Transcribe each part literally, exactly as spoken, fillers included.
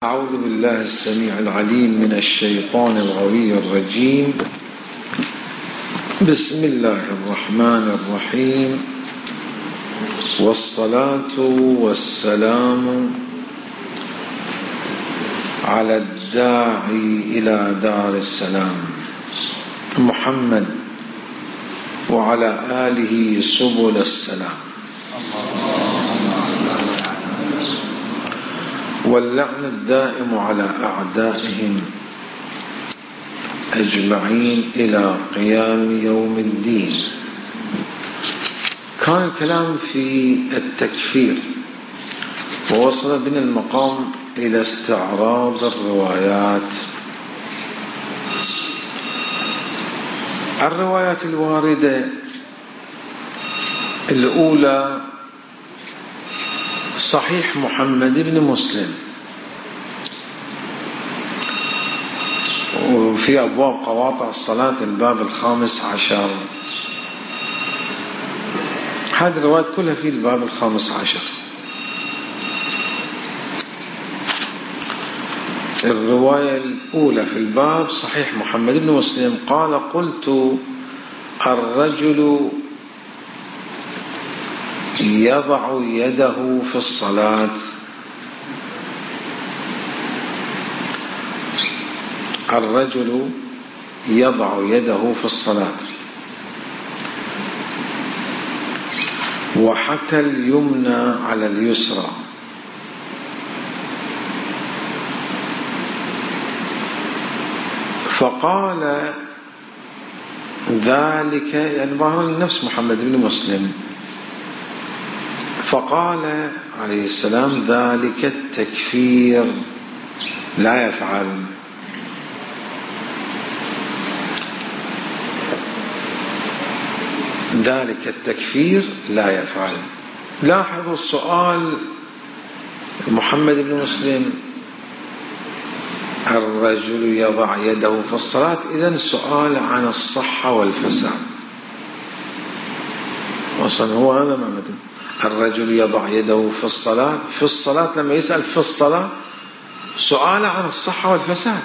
أعوذ بالله السميع العليم من الشيطان الغوي الرجيم. بسم الله الرحمن الرحيم، والصلاة والسلام على الداعي إلى دار السلام محمد وعلى آله سبل السلام، واللعن الدائم على أعدائهم أجمعين إلى قيام يوم الدين. كان الكلام في التكفير، ووصل بنا المقام إلى استعراض الروايات. الروايات الواردة الأولى صحيح محمد بن مسلم، وفي أبواب قواطع الصلاة الباب الخامس عشر. هذه الروايات كلها في الباب الخامس عشر. الرواية الأولى في الباب صحيح محمد بن مسلم قال: قلت الرجل يضع يده في الصلاة الرجل يضع يده في الصلاة وحكى اليمنى على اليسرى، فقال ذلك، يعني ظهر نفس محمد بن مسلم، فقال عليه السلام: ذلك التكفير لا يفعل. ذلك التكفير لا يفعل. لاحظوا السؤال محمد بن مسلم: الرجل يضع يده في الصلاة، إذن سؤال عن الصحة والفساد. وصل هو هذا معنى الرجل يضع يده في الصلاة. في الصلاة لما يسأل في الصلاة سؤال عن الصحة والفساد،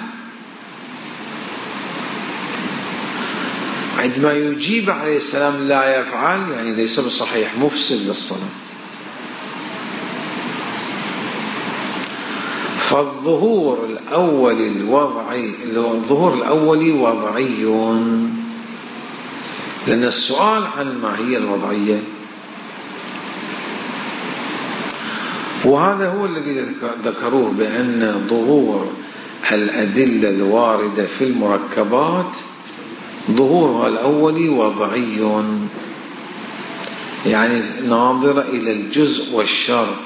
عندما يجيب عليه السلام لا يفعل يعني ليس بصحيح، مفسد للصلاة. فالظهور الأولي الوضعي الظهور الأولي وضعي، لأن السؤال عن ما هي الوضعية، وهذا هو الذي ذكروه بأن ظهور الأدلة الواردة في المركبات ظهورها الأولي وضعي، يعني ناظرة إلى الجزء والشرط.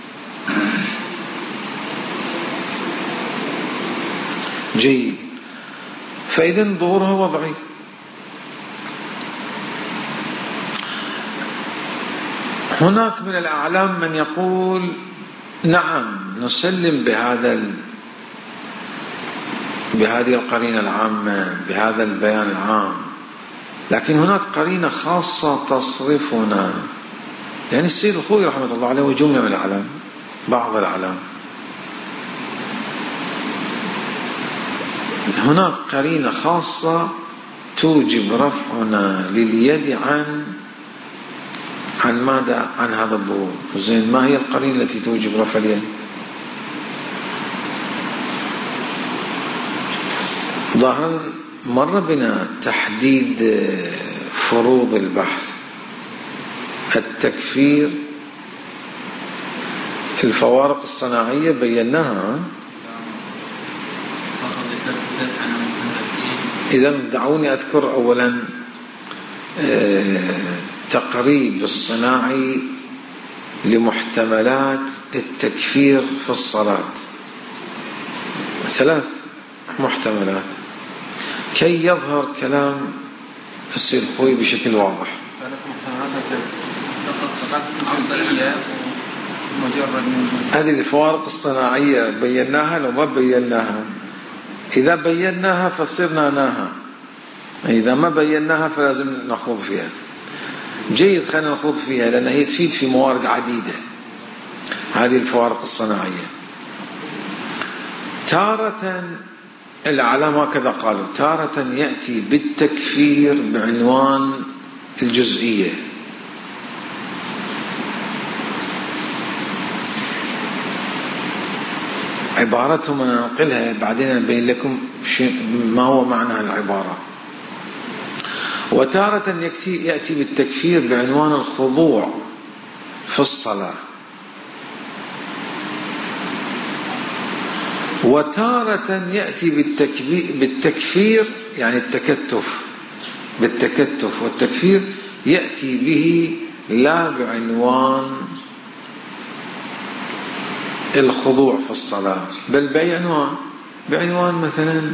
جيد، فإذا ظهورها وضعي. هناك من الأعلام من يقول: نعم نسلم بهذا بهذه القرينة العامة، بهذا البيان العام، لكن هناك قرينة خاصة تصرفنا. يعني السيد الخوئي رحمة الله عليه وجملة من الأعلام، بعض الأعلام، هناك قرينة خاصة توجب رفعنا لليد عن عن ماذا؟ عن هذا الظهور. زين، ما هي القرينة التي توجب رفع اليد؟ ظاهرا مر بنا تحديد فروض البحث. التكفير، الفوارق الصناعية بيناها. إذن دعوني أذكر أولا تقريب الصناعي لمحتملات التكفير في الصلاة. ثلاث محتملات كي يظهر كلام السيد الخوئي بشكل واضح. هذه الفوارق الصناعية بيناها لو ما بيناها؟ إذا بيناها فصرناها، إذا ما بيناها فلازم نخوض فيها. جيد، خلينا نخوض فيها لأنها هي تفيد في موارد عديدة. هذه الفوارق الصناعية. تارة العلماء كذا قالوا، تارة يأتي بالتكفير بعنوان الجزئية، عبارتهم أنا أنقلها بعدين أبين لكم ما هو معنى العبارة. وتارة يأتي بالتكفير بعنوان الخضوع في الصلاة، وتارة يأتي بالتكفير يعني التكتف، بالتكتف والتكفير يأتي به لا بعنوان الخضوع في الصلاة، بل بعنوان بعنوان مثلا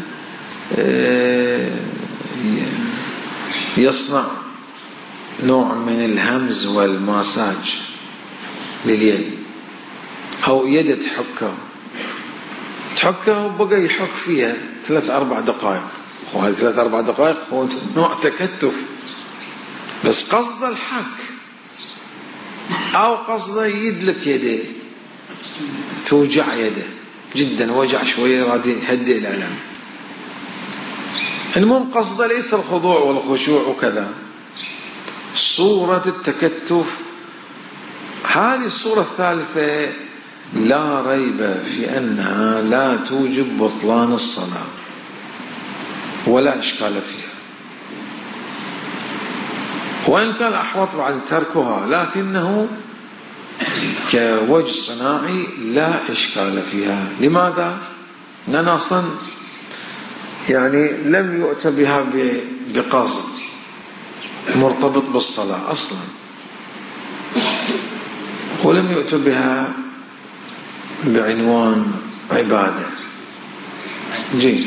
يصنع نوع من الهمز والماساج لليد، أو يد تحكه تحكه وبقى يحك فيها ثلاث أربع دقائق، وهذه ثلاث أربع دقائق هو نوع تكتف، بس قصد الحك أو قصد يدلك يده توجع يده جدا، وجع شوية راد يهدئ الألم، المهم قصد ليس الخضوع والخشوع وكذا. صورة التكتف هذه الصورة الثالثة لا ريب في أنها لا توجب بطلان الصلاة ولا إشكال فيها، وإن كان الأحوط بعد تركها، لكنه كوجه صناعي لا إشكال فيها. لماذا؟ لأن أصلا يعني لم يؤتى بها بقصد مرتبط بالصلاة أصلا، ولم يؤتى بها بعنوان عبادة. جي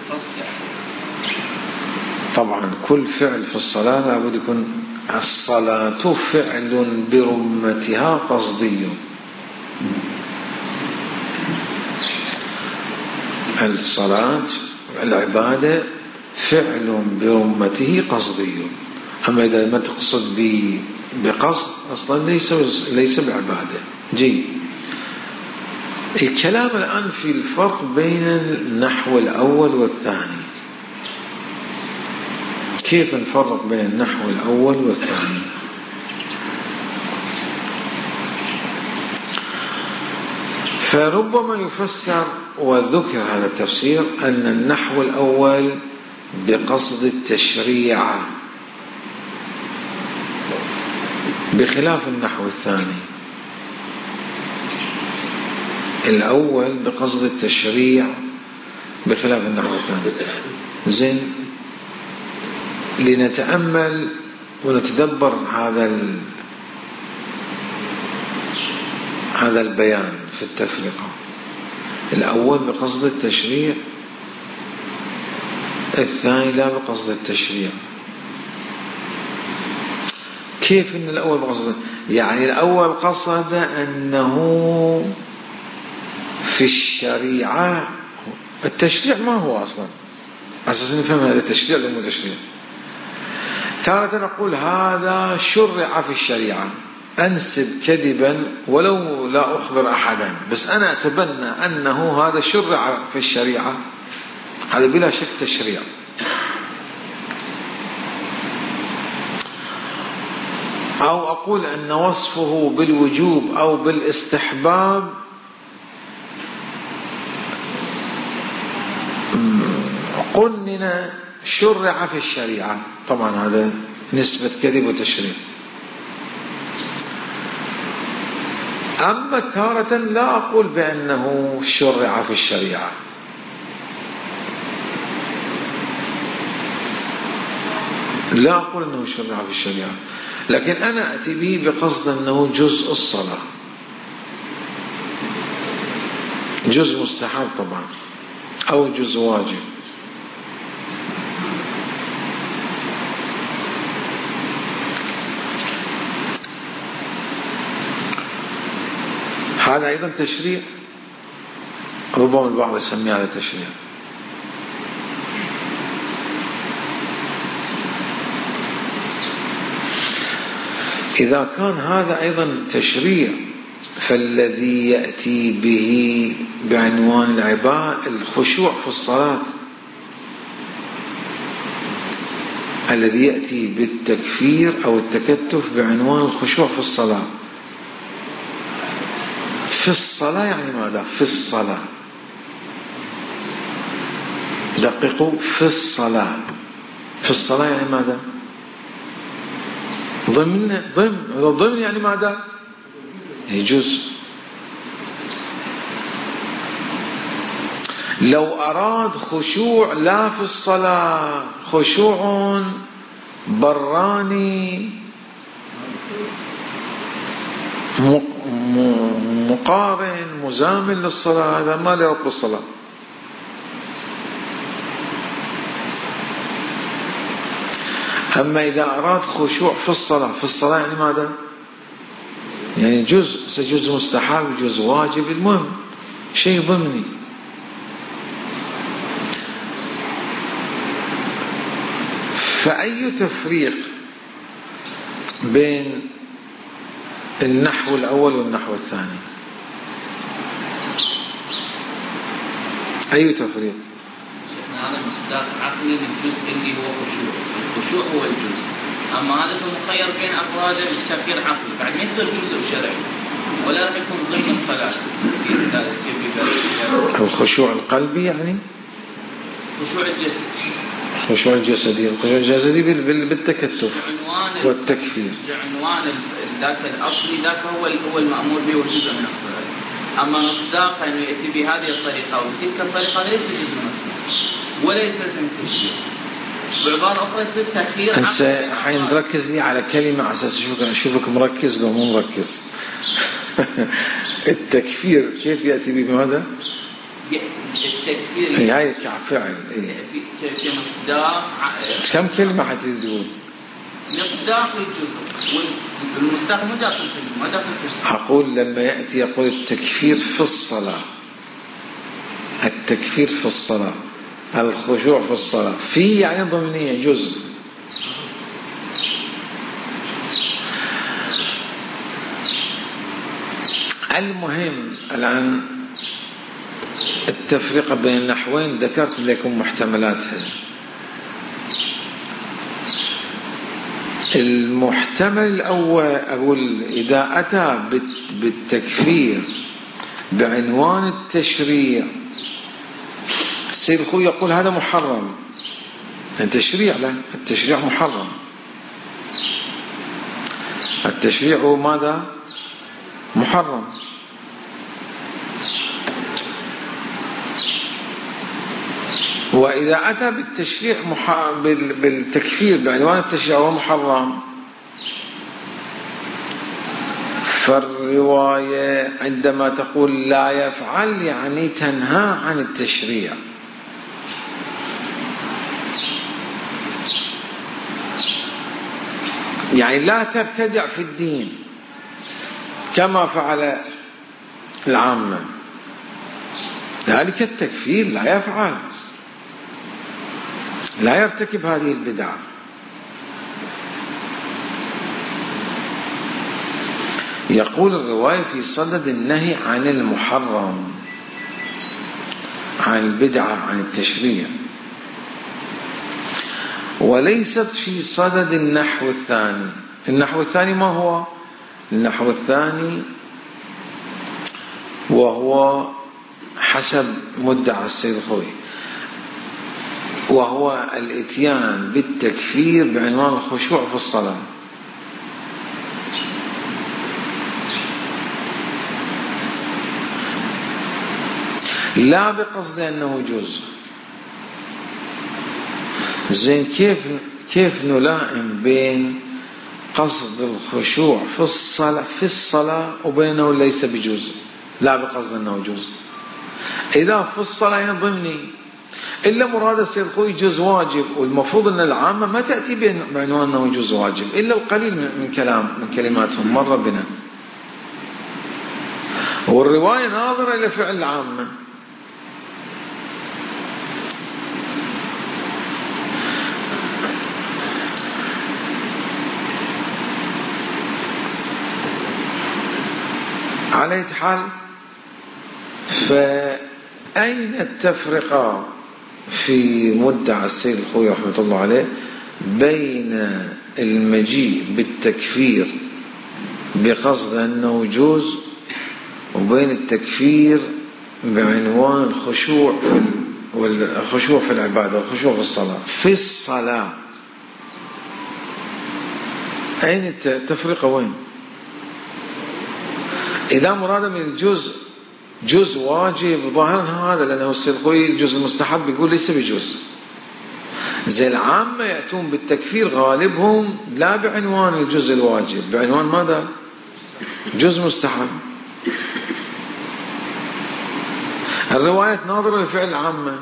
طبعا كل فعل في الصلاة لابد يكون الصلاة فعل برمتها قصدي، الصلاة العبادة فعل برمته قصدي، أما إذا ما تقصد بقصد أصلا ليس ليس بعبادة. جي الكلام الآن في الفرق بين النحو الأول والثاني، كيف نفرق بين النحو الأول والثاني؟ فربما يفسر وذكر هذا التفسير أن النحو الأول بقصد التشريع بخلاف النحو الثاني. الأول بقصد التشريع بخلاف النحو الثاني. زين، لنتأمل ونتدبر هذا هذا البيان في التفرقة. الأول بقصد التشريع، الثاني لا بقصد التشريع. كيف إن الأول بقصد؟ يعني الأول قصد أنه في الشريعة، التشريع ما هو أصلا أساسا نفهم هذا التشريع ولا مو تشريع. تارة نقول هذا شرع في الشريعة، أنسب كذبا ولو لا أخبر أحدا، بس أنا أتبنى أنه هذا شرع في الشريعة، هذا بلا شك تشريع. أو أقول أن وصفه بالوجوب أو بالاستحباب قنن شرع في الشريعة، طبعا هذا نسبة كذب وتشريع. أما تارة لا أقول بأنه شرع في الشريعة، لا أقول أنه شرع في الشريعة، لكن أنا أتي به بقصد أنه جزء الصلاة، جزء مستحب طبعا أو جزء واجب. هذا أيضا تشريع، ربما البعض يسميه هذا تشريع. إذا كان هذا أيضا تشريع فالذي يأتي به بعنوان العبادة الخشوع في الصلاة، الذي يأتي بالتكفير أو التكتف بعنوان الخشوع في الصلاة. في الصلاة يعني ماذا؟ في الصلاة، دققوا، في الصلاة. في الصلاة يعني ماذا؟ ضمن ضمن ضمن يعني ماذا؟ يجوز. لو أراد خشوع لا في الصلاة، خشوع براني مقارن مزامن للصلاة، هذا ما له رب الصلاة. أما إذا أراد خشوع في الصلاة، في الصلاة يعني ماذا؟ يعني جزء، سجزء مستحب، جزء واجب، المهم شيء ضمني. فأي تفريق بين النحو الأول والنحو الثاني؟ أي تفريق؟ هذا مصداق عقلي للجزء اللي هو خشوع، الخشوع هو الجزء، أما هذا مخير بين أفراده بالتفكير عقلي، بعد ما يصير جزء شرعي ولا راح يكون ضمن الصلاة. الخشوع القلبي يعني؟ خشوع الجسد، خشوع الجسدي، الخشوع الجسدي بالتكتف والتكفير. بعنوان ذاك الأصلي، ذاك هو هو المأمور به والجزء من الصلاة. أما مصداق أنه يأتي بهذه الطريقة وتلك الطريقة ليس جزء من الصلاة وليس لازم التشريع. بعبارة أخرى يصير تأخير. أنت حين تركز لي على كلمة على أساس أشوفك أشوفك مركز لو مو مركز. التكفير كيف يأتي بماذا؟ التكفير هي هاي كفعل. في مصداق. كم كلمة حتقول؟ مصداق للجزء، والمصداق مو داخل في ما داخل في الصلاة. أقول لما يأتي يقول التكفير في الصلاة، التكفير في الصلاة، الخشوع في الصلاة، في يعني ضمنية جزء. المهم الآن التفرقة بين النحوين ذكرت لكم محتملاتها. المحتمل الأول أقول إذا أتى بالتكفير بعنوان التشريع، السيد الخوي يقول هذا محرم، التشريع لا، التشريع محرم. التشريع هو ماذا؟ محرم. وإذا أتى بالتشريع مح... بالتكفير بعنوان التشريع هو محرم، فالرواية عندما تقول لا يفعل يعني تنهى عن التشريع. يعني لا تبتدع في الدين كما فعل العامة، ذلك التكفير لا يفعل، لا يرتكب هذه البدعة. يقول الرواية في صدد النهي عن المحرم، عن البدعة، عن التشريع، وليست في صدد النحو الثاني. النحو الثاني ما هو؟ النحو الثاني وهو حسب مدعى السيد الخوي، وهو الاتيان بالتكفير بعنوان الخشوع في الصلاة. لا بقصد أنه جزء. زين كيف كيف نلائم بين قصد الخشوع في الصلاة في الصلاة وبينه ليس بجزء، لا بقصد أنه جزء. إذا في الصلاة يعني ضمني، إلا مراد السيد الخوي جزء واجب، والمفروض أن العامة ما تأتي بعنوان أنه جزء واجب إلا القليل من كلام من كلماتهم مر بنا، والرواية ناظرة إلى فعل العامة. على حال، فأين التفرقة في مدعى السيد الخوئي رحمة الله عليه بين المجيء بالتكفير بقصد أنه يجوز وبين التكفير بعنوان الخشوع في والخشوع في العبادة والخشوع في الصلاة؟ في الصلاة أين التفرقة؟ وين؟ إذا مراد من الجزء جزء واجب ظاهرا هذا، لأنه السيد الخوئي الجزء المستحب يقول ليس بجزء. زي العامة يأتون بالتكفير غالبهم لا بعنوان الجزء الواجب، بعنوان ماذا؟ جزء مستحب. الرواية ناظرة لفعل العامة.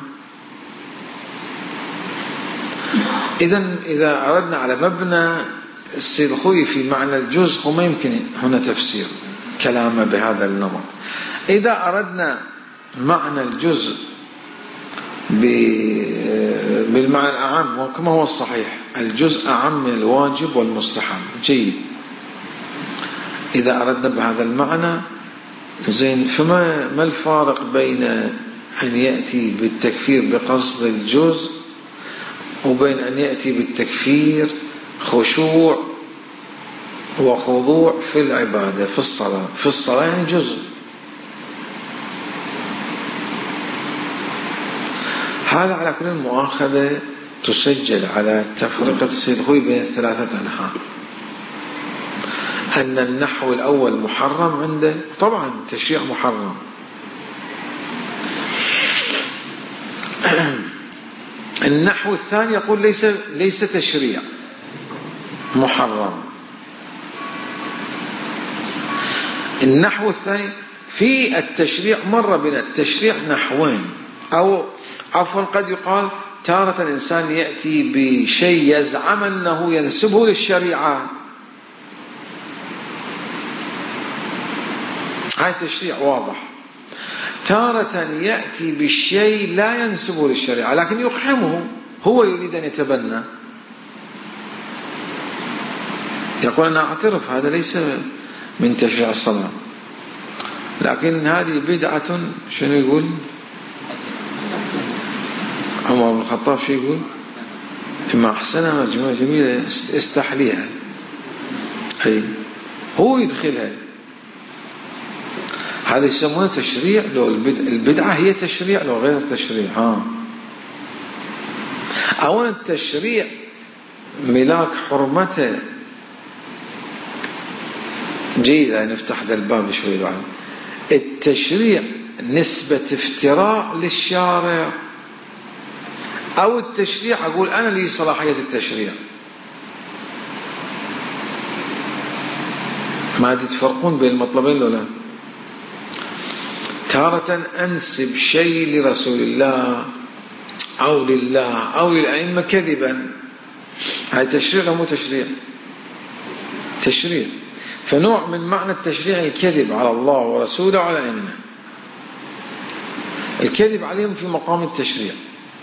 إذن إذا أردنا على مبنى السيد الخوئي في معنى الجزء وما يمكن هنا تفسير كلامه بهذا النمط. إذا أردنا معنى الجزء بالمعنى الأعم وكما هو الصحيح، الجزء أعم من الواجب والمستحب، جيد. إذا أردنا بهذا المعنى زين، فما ما الفارق بين أن يأتي بالتكفير بقصد الجزء وبين أن يأتي بالتكفير خشوع وخضوع في العبادة في الصلاة؟ في الصلاة يعني جزء. هذا على كل المؤاخذة تسجل على تفرقة السيد الخوئي بين الثلاثة أنحاء، أن النحو الأول محرم عنده، طبعا تشريع محرم. النحو الثاني يقول ليس ليس تشريع محرم. النحو الثاني في التشريع مر بنا التشريع نحوين، أو عفوا قد يقال تارة الإنسان يأتي بشيء يزعم أنه ينسبه للشريعة، هذا تشريع واضح. تارة يأتي بالشيء لا ينسبه للشريعة لكن يقحمه، هو يريد أن يتبنى، يقول أنا أعترف هذا ليس من تشريع الصلاة، لكن هذه بدعة. شنو يقول عمر بن الخطاب؟ شو يقول؟ إما أحسنها مجموعة جميلة استحليها، أي هو يدخلها. هذا يسمونه تشريع لو البدعة هي تشريع لو غير تشريع. ها أولا التشريع ملاك حرمته، جيد. نفتح ذا الباب شوي بعد. التشريع نسبة افتراء للشارع، أو التشريع أقول أنا لي صلاحية التشريع. ما تفرقون بين المطلبين لولا؟ تارة أنسب شيء لرسول الله أو لله أو للأئمة كذبا، هاي تشريع أو مو تشريع؟ تشريع. فنوع من معنى التشريع الكذب على الله ورسوله وعلى الأئمة، الكذب عليهم في مقام التشريع.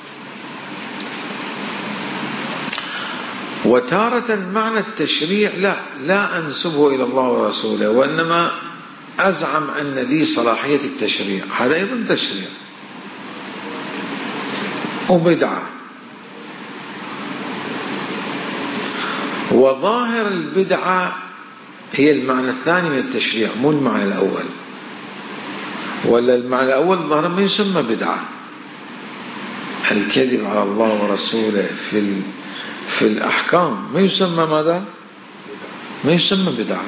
وتارة معنى التشريع لا لا أنسبه إلى الله ورسوله، وإنما أزعم أن لي صلاحية التشريع، هذا أيضا تشريع وبدعة. وظاهر البدعة هي المعنى الثاني من التشريع مو المعنى الأول، ولا المعنى الأول ظاهر ما يسمى بدعة. الكذب على الله ورسوله في في الأحكام ما يسمى ماذا؟ ما يسمى بدعة.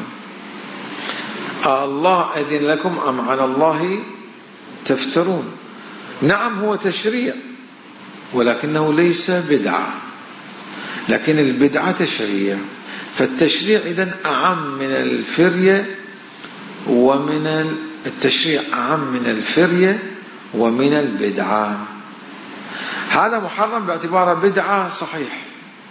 الله أذن لكم أم على الله تفترون؟ نعم هو تشريع ولكنه ليس بدعة، لكن البدعة تشريع. فالتشريع إذن أعم من الفرية، ومن التشريع أعم من الفرية ومن البدعة. هذا محرم باعتباره بدعة صحيح.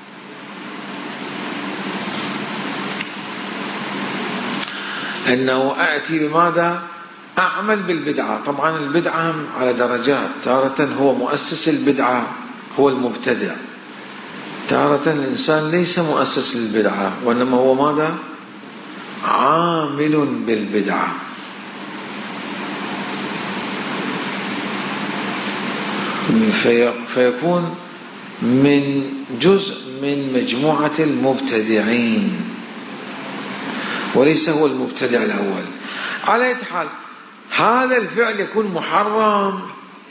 أنه أأتي بماذا؟ أعمل بالبدعة. طبعا البدعة على درجات، تارة هو مؤسس البدعة هو المبتدع، تارة الإنسان ليس مؤسس للبدعة وإنما هو ماذا؟ عامل بالبدعة. في فيكون من جزء من مجموعة المبتدعين وليس هو المبتدع الأول. على أي حال هذا الفعل يكون محرم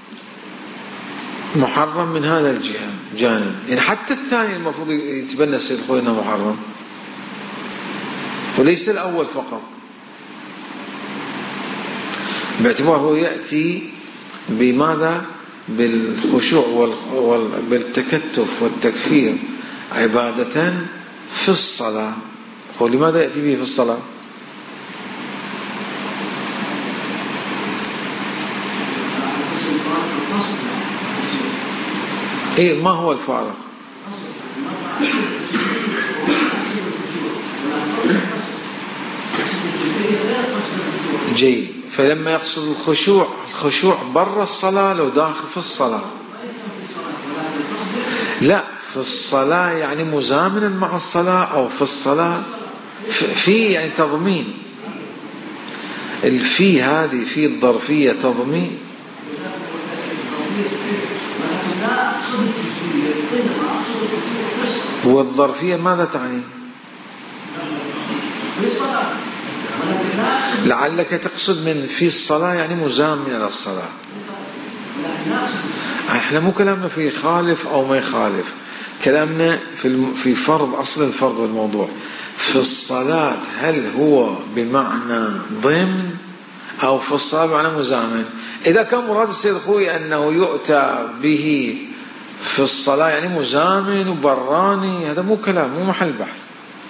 محرم من هذا الجهة جانب، يعني حتى الثاني المفروض يتبنى السيد الخوي أنه محرم وليس الأول فقط، باعتباره يأتي بماذا؟ بالخشوع وبالتكتف والتكفير عبادة في الصلاة. ولماذا يأتي به في الصلاة؟ إيه ما هو الفارق؟ جيد. فلما يقصد الخشوع، الخشوع برا الصلاة لو داخل في الصلاة؟ لا، في الصلاة يعني مزامنا مع الصلاة، أو في الصلاة في يعني تضمين. الفي هذه في الظرفية تضمين. والظرفية ماذا تعني؟ لعلك تقصد من في الصلاة يعني مزامن إلى الصلاة. احنا مو كلامنا في يخالف أو ما يخالف، كلامنا في في فرض أصل الفرض والموضوع. في الصلاة هل هو بمعنى ضمن أو في الصلاة بمعنى مزامن؟ إذا كان مراد السيد الخوي أنه يؤتى به في الصلاة يعني مزامن وبراني، هذا مو كلام، مو محل بحث.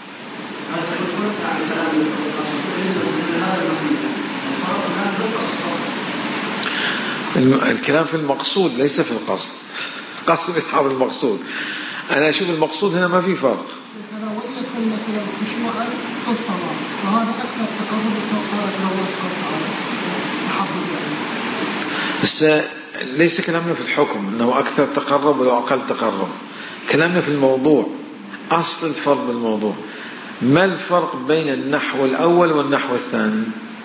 الكلام في المقصود ليس في القصد. قصد بحظ المقصود. أنا أشوف المقصود هنا ما في فرق. أنا وإن يكون مثلا خشوعا في الصلاة وهذا أكثر تقرب التوقيت لو وصلت على تحضر يعني. بس ليس كلامنا في الحكم أنه أكثر تقرب ولا أقل تقرب، كلامنا في الموضوع، أصل الفرض الموضوع. ما الفرق بين النحو الأول والنحو الثاني؟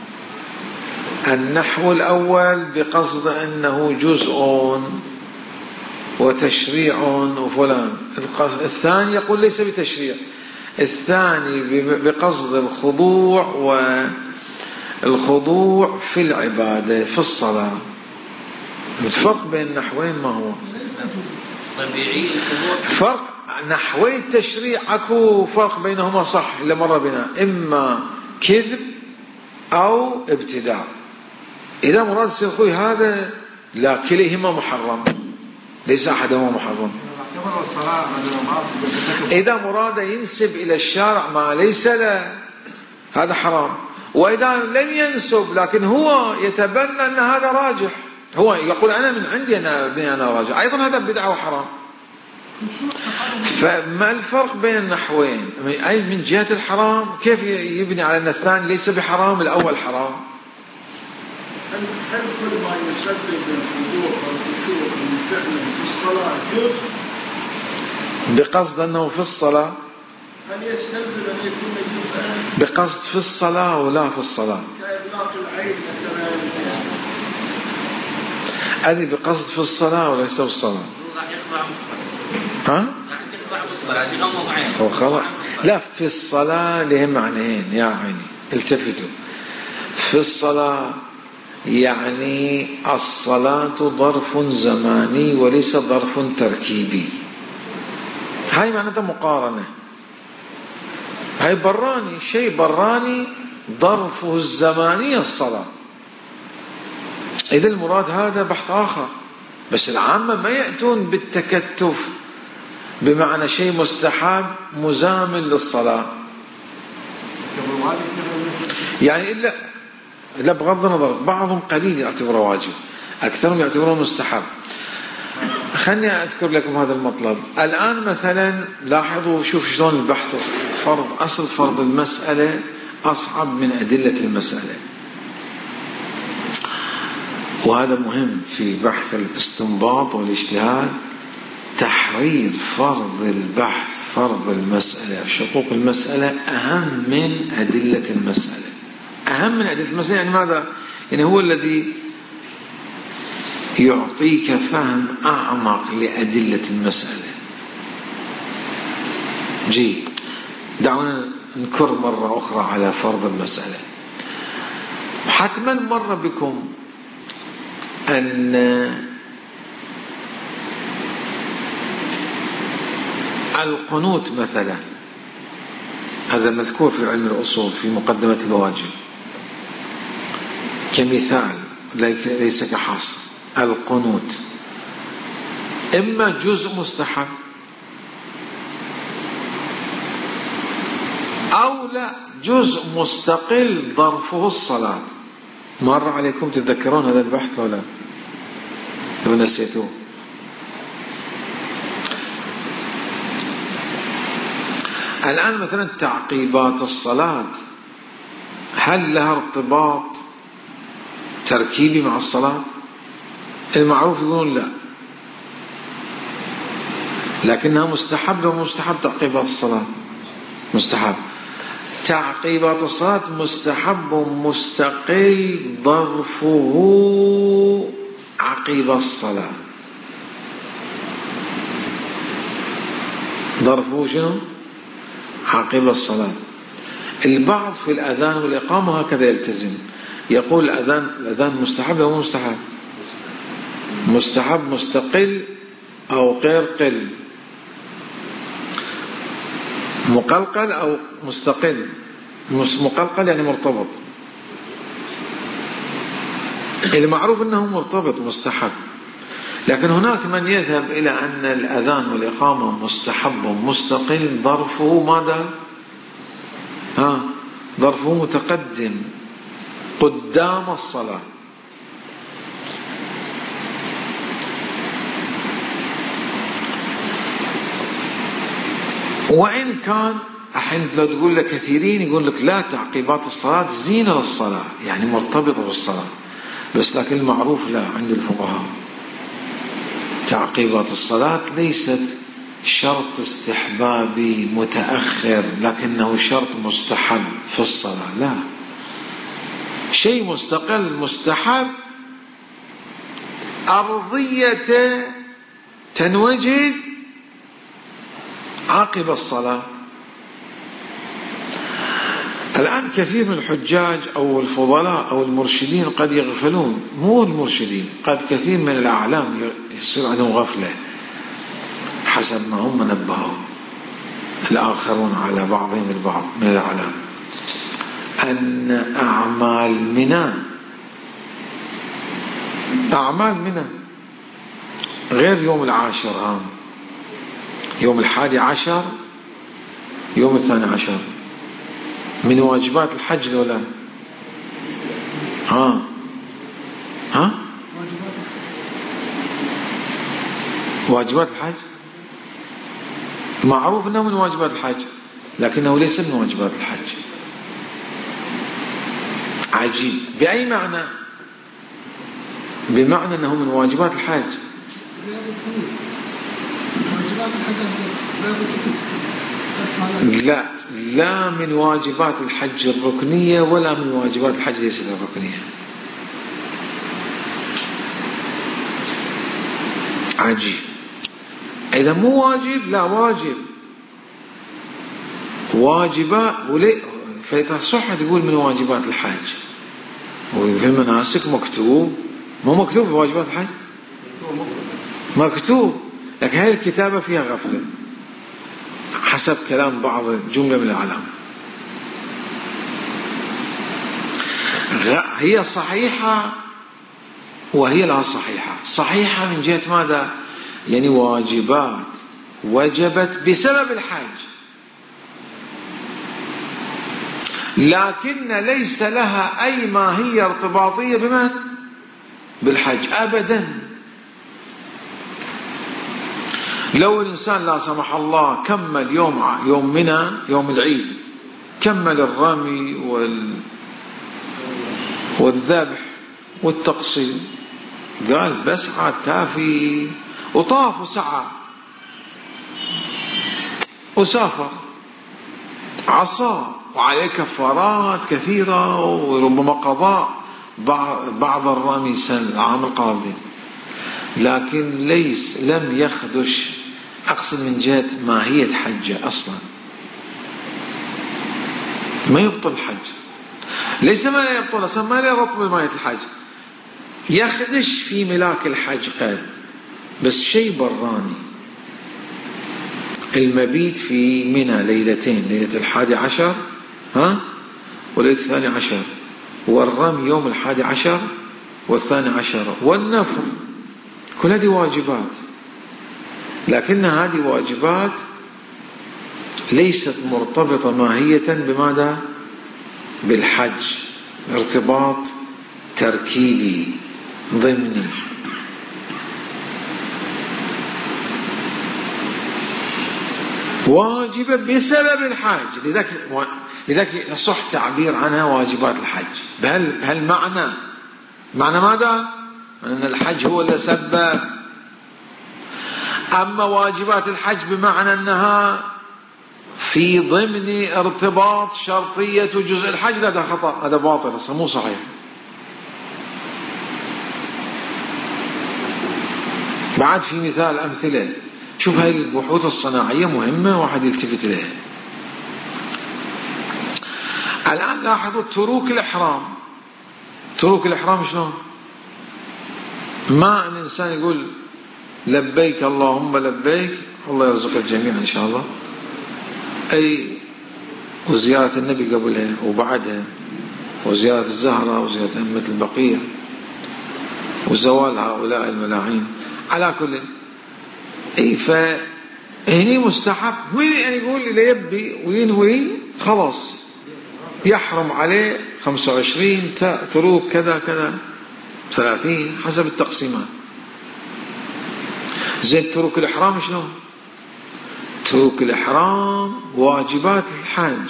النحو الأول بقصد أنه جزء وتشريع وفلان، الثاني يقول ليس بتشريع، الثاني بقصد الخضوع والخضوع في العبادة في الصلاة. الفرق بين النحوين ما هو؟ طبيعي الخضوع. فرق نحوي التشريع اكو فرق بينهما صح اللي مر بنا، اما كذب او ابتداع. اذا مراد السيد الخوي هذا لا، كليهما محرم، ليس احدهما محرم. اذا مراد ينسب الى الشارع ما ليس له هذا حرام، واذا لم ينسب لكن هو يتبنى ان هذا راجح، هو يقول انا من عندي انا ابني انا راجح، ايضا هذا بدعه وحرام. فما الفرق بين النحوين؟ أي من جهة الحرام كيف يبني على أن الثاني ليس بحرام الأول حرام؟ هل كل ما يسبب الخضوع والخشوع من فعل في الصلاة جزء بقصد أنه في الصلاة؟ هل يستلزم أن يكون جزءا بقصد في الصلاة ولا في الصلاة؟ كإطلاق العين مثلا، هذه بقصد في الصلاة وليس في الصلاة؟ ها؟ هو خلاص. لا، في الصلاة له معنيين يا عيني، التفتوا. في الصلاة يعني الصلاة ظرف زماني وليس ظرف تركيبي. هاي معناتها مقارنة. هاي براني شيء براني ظرفه الزماني الصلاة. إذا المراد هذا بحث آخر، بس العامة ما يأتون بالتكتف بمعنى شيء مستحب مزامن للصلاة يعني، إلا إلا بغض النظر بعضهم قليل يعتبره واجب، أكثرهم يعتبره مستحب. خلني أذكر لكم هذا المطلب الآن. مثلا لاحظوا، شوف شلون البحث فرض أصل فرض المسألة أصعب من أدلة المسألة، وهذا مهم في بحث الاستنباط والاجتهاد. تحرير فرض البحث فرض المسألة شقوق المسألة أهم من أدلة المسألة. أهم من أدلة المسألة يعني ماذا؟ يعني هو الذي يعطيك فهم أعمق لأدلة المسألة. جي دعونا نكر مرة أخرى على فرض المسألة. حتما مر بكم أن القنوت مثلا، هذا مذكور في علم الأصول في مقدمة الواجب كمثال ليس كحاصر. القنوت إما جزء مستحب أو لا جزء مستقل ظرفه الصلاة. مر عليكم تتذكرون هذا البحث ولا لو نسيتوه؟ الآن مثلا تعقيبات الصلاة هل لها ارتباط تركيبي مع الصلاة؟ المعروف يقولون لا، لكنها مستحب. لو مستحب تعقيبات الصلاة مستحب. تعقيبات الصلاة مستحب مستقل ظرفه عقيب الصلاة. ظرفه شنو؟ عقيب الصلاة. البعض في الأذان والإقامة هكذا يلتزم، يقول الأذان الأذان مستحب أو مستحب؟ مستحب مستقل أو غير قل، مقلقل أو مستقل. مقلقل يعني مرتبط، المعروف أنه مرتبط مستحب. لكن هناك من يذهب إلى أن الأذان والإقامة مستحب مستقل ظرفه ماذا؟ ها ظرفه متقدم قدام الصلاة. وإن كان الحين لو تقول لك كثيرين يقول لك لا، تعقيبات الصلاة زينة للصلاة يعني مرتبطة بالصلاة، بس لكن المعروف لا عند الفقهاء تعقيبات الصلاة ليست شرط استحبابي متأخر، لكنه شرط مستحب في الصلاة. لا، شيء مستقل مستحب أرضية تنوجد عقب الصلاة. الآن كثير من الحجاج أو الفضلاء أو المرشدين قد يغفلون، مو المرشدين، قد كثير من الأعلام يصير عندهم غفلة حسب ما هم نبهوا الآخرون على بعضهم البعض من الأعلام، أن أعمال منى أعمال منى غير يوم العاشر. ها يوم الحادي عشر يوم الثاني عشر من واجبات الحج ولا ها ها واجبات الحج معروف أنه من واجبات الحج، لكنه ليس من واجبات الحج. عجيب. بأي معنى؟ بمعنى أنه من واجبات الحج. لا لا من واجبات الحج الركنية ولا من واجبات الحج ليست الركنية. عجيب. إذا مو واجب لا واجب واجبات ولي فتصح تقول من واجبات الحج. وفي المناسك مكتوب مو مكتوب في واجبات الحج مكتوب، لكن هذه الكتابة فيها غفلة حسب كلام بعض جملة من العلماء. هي صحيحة وهي لا صحيحة. صحيحة من جهة ماذا؟ يعني واجبات وجبت بسبب الحج، لكن ليس لها أي ماهية ارتباطية بمن؟ بالحج أبدا. لو الإنسان لا سمح الله كمل يوم يوم منى يوم العيد، كمل الرمي وال والذبح والتقصير، قال بس عاد كافي، وطاف وسعى وسافر، عصى وعليه كفارات كثيرة وربما قضاء بعض الرمي العام القادم، لكن ليس لم يخدش، أقصد من جهة ماهية حجة أصلا ما يبطل الحج، ليس ما لا يبطل أصلا، ما لا يرتبط بماهية الحج، يخدش في ملاك الحج قد بس شيء براني. المبيت في منى ليلتين، ليلة الحادي عشر ها وليلة الثاني عشر، والرمي يوم الحادي عشر والثاني عشر، والنفر، كل هذه واجبات، لكن هذه واجبات ليست مرتبطة ماهية بماذا؟ بالحج، ارتباط تركيبي ضمني. واجبة بسبب الحج، لذلك لذلك يصح تعبير عنها واجبات الحج بهال بهالمعنى. معنى ماذا؟ أن الحج هو اللي سبب. أما واجبات الحج بمعنى أنها في ضمن ارتباط شرطية جزء الحج، لا ده خطأ، هذا باطل، هذا مو صحيح. بعد في مثال أمثلة، شوف هاي البحوث الصناعية مهمة واحد يلتفت لها. الآن لاحظوا تروك الإحرام، تروك الإحرام شلون؟ ما أن إنسان يقول لبيك اللهم لبيك، الله يرزق الجميع إن شاء الله، أي وزيارة النبي قبلها وبعدها، وزيارة الزهرة وزيارة أمة البقية وزوال هؤلاء الملاعين، على كل اي فهني مستحب. من يعني يقول اللي يبي وينوي خلاص يحرم عليه خمسة وعشرين تروك كذا كذا ثلاثين حسب التقسيمات. زين تروك الإحرام شلون؟ تروك الإحرام واجبات الحج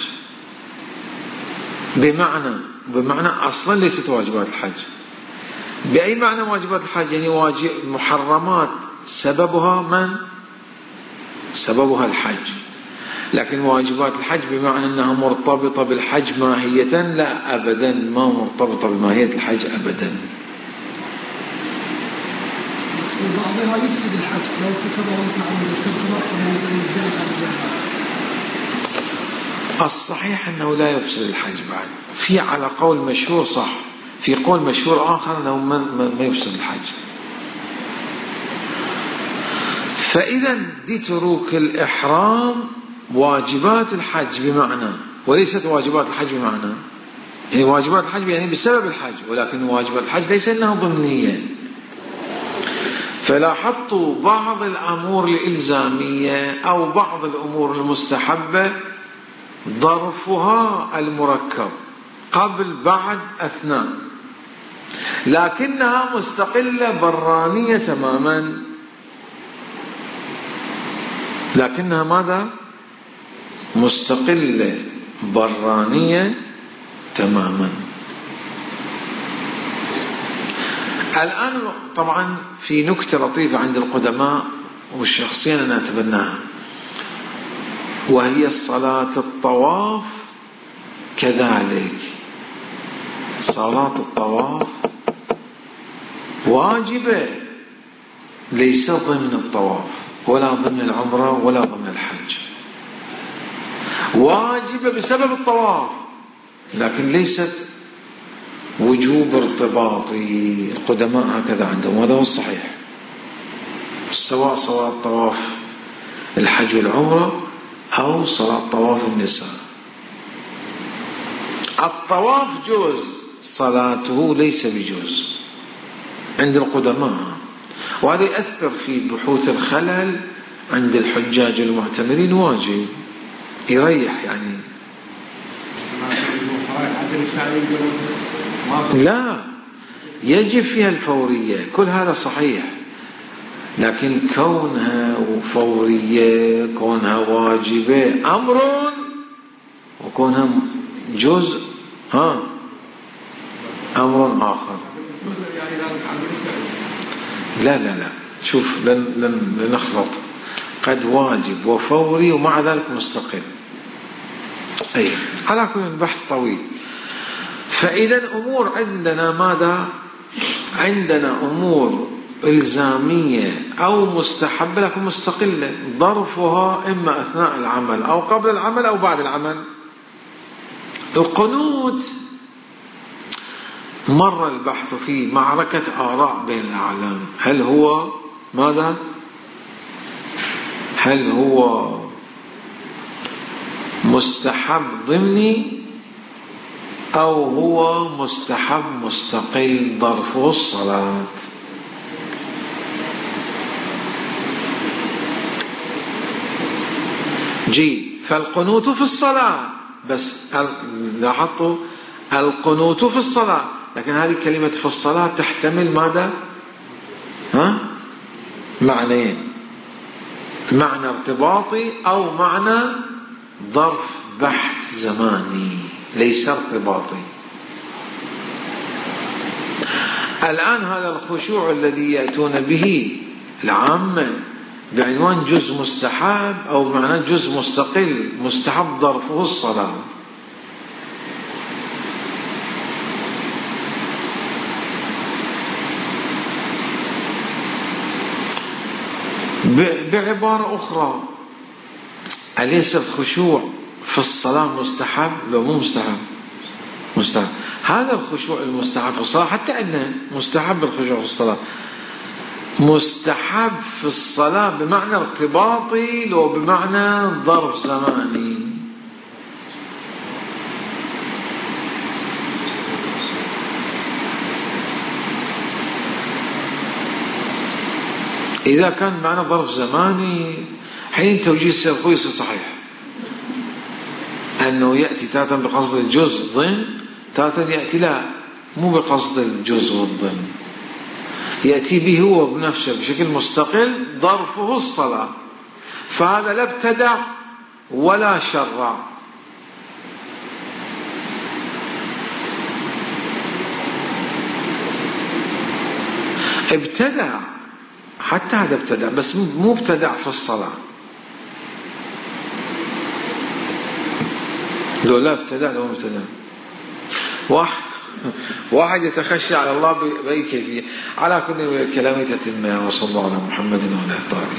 بمعنى بمعنى أصلا ليست واجبات الحج. بأي معنى واجبات الحج؟ يعني واجب محرمات سببها من؟ سببها الحج. لكن واجبات الحج بمعنى أنها مرتبطة بالحج ماهية، لا أبدا، ما مرتبطة بماهية الحج أبدا. بس في بعضها يفسد الحج لو ارتكب متعمد الكفر أو يزداد عن الجهة. الصحيح أنه لا يفسد الحج بعد، في على قول مشهور صح، في قول مشهور آخر أنه ما يفسد الحج. فإذا دي تروك الإحرام واجبات الحج بمعنى، وليست واجبات الحج بمعنى، يعني واجبات الحج يعني بسبب الحج، ولكن واجبات الحج ليس أنها ضمنية. فلاحظتوا بعض الأمور الإلزامية أو بعض الأمور المستحبة ظرفها المركب قبل بعد أثناء، لكنها مستقلة برانية تماما. لكنها ماذا؟ مستقلة برانية تماما. الآن طبعا في نكتة لطيفة عند القدماء والشخصيا أنا أتبناها، وهي الصلاة الطواف كذلك. صلاة الطواف واجبة ليس ضمن الطواف ولا ضمن العمرة ولا ضمن الحج، واجبة بسبب الطواف لكن ليست وجوب ارتباطي. القدماء هكذا عندهم، وهذا هو الصحيح، سواء صلاة طواف الحج والعمرة أو صلاة طواف النساء. الطواف جوز، صلاته ليس بجوز عند القدماء، وهذا يأثر في بحوث الخلل عند الحجاج المعتمرين. واجب يريح يعني، لا يجب فيها الفورية، كل هذا صحيح، لكن كونها فورية كونها واجبة أمر، وكونها جزء ها أمر آخر. لا لا لا شوف، لن, لن, لن نخلط، قد واجب وفوري ومع ذلك مستقل. أي على كل بحث طويل. فإذا أمور عندنا ماذا؟ عندنا أمور إلزامية أو مستحبة لكن مستقلة، ظرفها إما أثناء العمل أو قبل العمل أو بعد العمل. القنوت مر البحث فيه معركة آراء بين الأعلام، هل هو ماذا؟ هل هو مستحب ضمني أو هو مستحب مستقل ظرفه الصلاة؟ جي فالقنوت في الصلاة، بس لاحظتوا القنوت في الصلاة، لكن هذه كلمة في الصلاة تحتمل ماذا؟ ها؟ معنيين، معنى ارتباطي أو معنى ظرف بحث زماني ليس ارتباطي. الآن هذا الخشوع الذي يأتون به العامة بعنوان جزء مستحب أو معنى جزء مستقل مستحب ظرفه الصلاة، بعبارة أخرى أليس الخشوع في الصلاة مستحب؟ لو مو مستحب مستحب. هذا الخشوع المستحب في الصلاة، حتى عندنا مستحب الخشوع في الصلاة، مستحب في الصلاة بمعنى ارتباطي لو بمعنى ظرف زماني. إذا كان معنى ظرف زماني حين توجيه السيد الخويصي صحيح أنه يأتي تاتا بقصد الجزء ضمن، تاتا يأتي لا مو بقصد الجزء والضمن، يأتي به هو بنفسه بشكل مستقل ظرفه الصلاة، فهذا لا ابتدع ولا شرع. ابتدع، حتى هذا ابتدع بس مو ابتدع في الصلاة، لو لا ابتدع لو ابتدع. واحد واحد يتخشى على الله بأي كيفية. على كل كلام تتم، وصلى الله على محمد وعلى آله.